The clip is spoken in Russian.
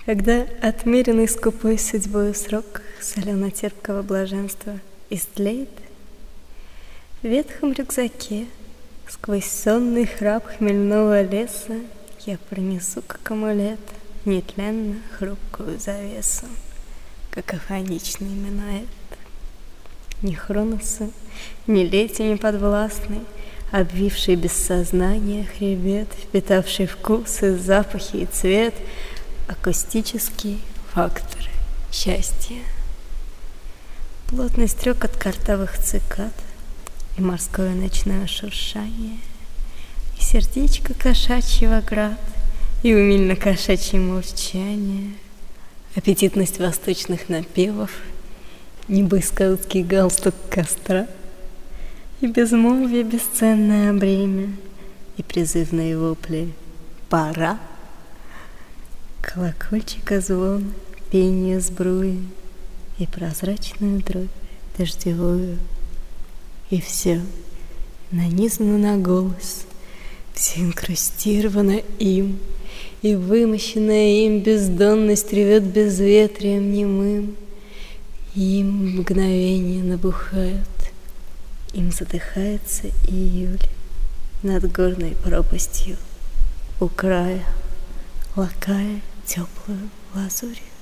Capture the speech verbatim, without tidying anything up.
Когда отмеренный скупой судьбою срок солено-терпкого блаженства истлеет, в ветхом рюкзаке сквозь сонный храп хмельного леса я пронесу, как амулет, нетленно хрупкую завесу, какофоничный минуэт. Ни Хроноса, ни лети не подвластный, обвивший без сознания хребет, впитавший вкусы, запахи и цвет, акустические факторы счастья. Плотный стрекот картавых цикад и морское ночное шуршание, и сердечко кошачьего град, и умильно-кошачье молчание, аппетитность восточных напевов, небоскаутский галстук костра, и безмолвие бесценное бремя, и призывные вопли «Пора!», колокольчика звон, пение сбруи и прозрачную дробь дождевую. И все нанизано на голос, все инкрустировано им, и вымощенная им бездонность ревет безветрием немым. Им мгновения набухают, им задыхается июль над горной пропастью у края, лакая теплую лазурь.